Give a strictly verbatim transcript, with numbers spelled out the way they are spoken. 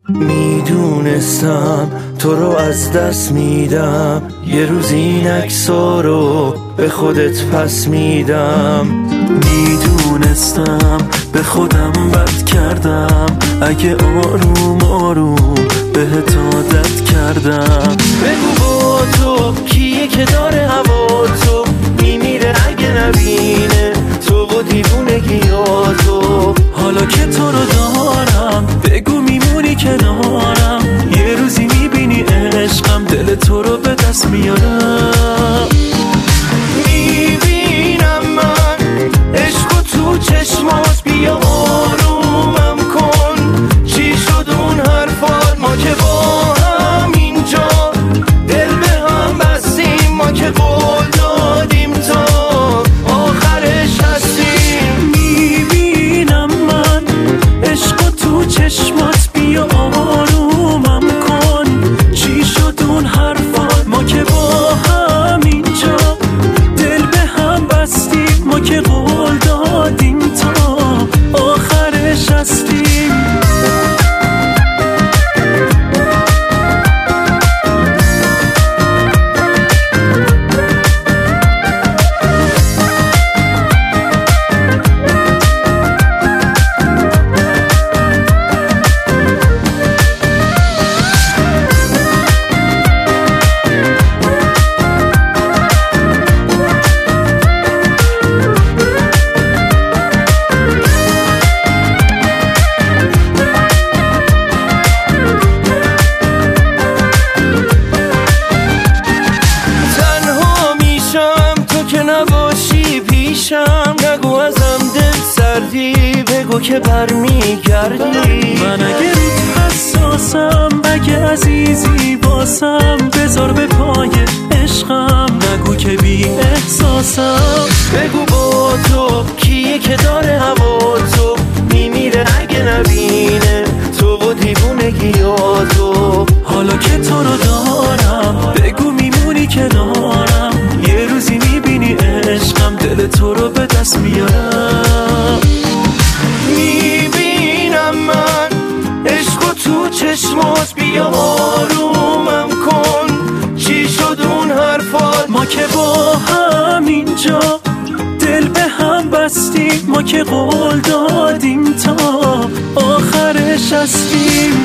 میدونستم تو رو از دست میدم، یه روز این عکس‌ها رو به خودت پس میدم. میدونستم به خودم بد کردم، اگه آروم آروم بهت عادت کردم. بگو با تو کیه که داره هوا تو میمیره اگه نبینه تو و دیوونگیاتو. حالا که تو رو دارم بگو میمونی کنارم، یه روزی میبینی عشقم دل تو رو به دست میارم. میبینم من عشق تو چشمات، بیا آرومم کن. چی شد اون حرفات؟ ما که با هم اینجا دل به هم بستیم، ما که قول دادیم تا آخرش هستیم. میبینم من عشق تو چشمات، بیا آرومم کن. چی شد اون حرفات؟ ما که با هم اینجا دل به هم بستیم، ما که قول دادیم تا آخرش هستیم. نگو ازم دل سردی، بگو که برمیگردی. من اگه روت حساسم، اگه عزیزی باسم، بذار به پای عشقم، نگو که بی احساسم. بگو با تو کیه که داره هوا تو میمیره اگه نبینه تو و دیوونگیاتو. حالا که تو رو دارم بگو میمونی کنارم، یه روزی میبینی عشقم دل تو رو به دست میارم. میبینم من عشق تو چشمات، بیا آرومم کن. چی شد اون حرفات؟ ما که با هم اینجا دل به هم بستیم، ما که قول دادیم تا آخرش هستیم.